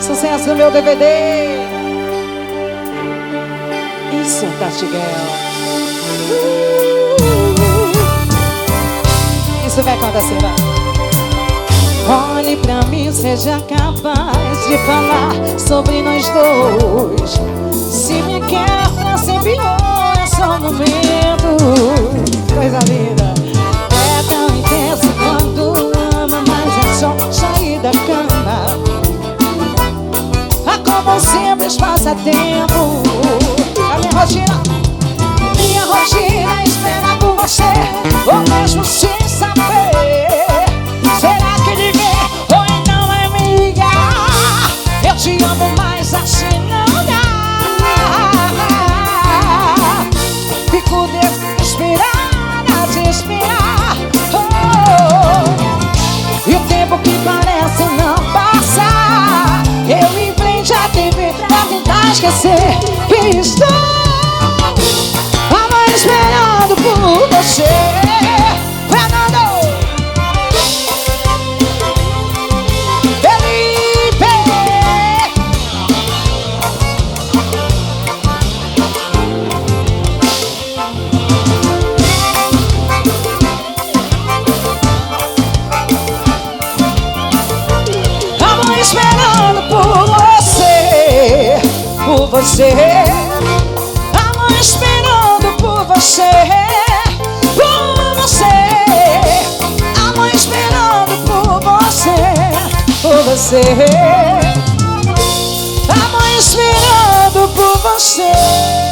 Sucesso do meu DVD. Isso, Tatiguel. Isso vai acontecer, vai. Olhe pra mim, seja capaz de falar sobre nós dois. Se me quer pra sempre ou é só um momento. Coisa linda. É tão intenso quando ama, mas é só sair da cama. Como simples passatempo. A minha rotina é esperar por você, ou mesmo sem saber. Será que ninguém ou então vai me ligar? Eu te amo, mas assim não dá. Fico desesperada de esperar, e o tempo que parece não passar. Eu em frente à TV pra tentar esquecer que estou esperando por você. Fernando Felipe, tava esperando por você, por você. Tava esperando por você, por você. Tava esperando por você, por você. Tava esperando por você.